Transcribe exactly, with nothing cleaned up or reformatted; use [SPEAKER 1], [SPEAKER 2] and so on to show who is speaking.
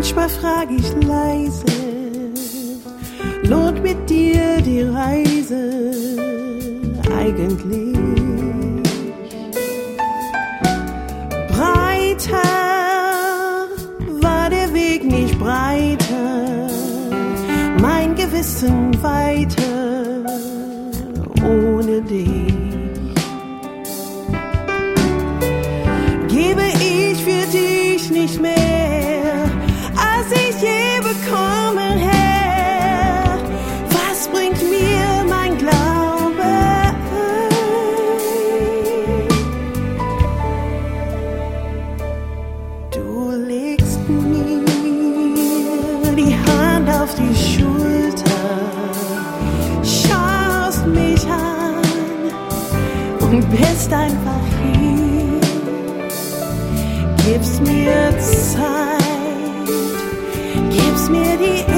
[SPEAKER 1] Manchmal frag ich leise, lohnt mit dir die Reise eigentlich? Breiter war der Weg nicht breiter, mein Gewissen weiter ohne dich. Gebe ich für dich nicht mehr, als ich je bekommen her. Was bringt mir mein Glaube ein? Du legst mir die Hand auf die Schulter, schaust mich an und bist einfach hier. Gibst mir Zeit, gibst mir die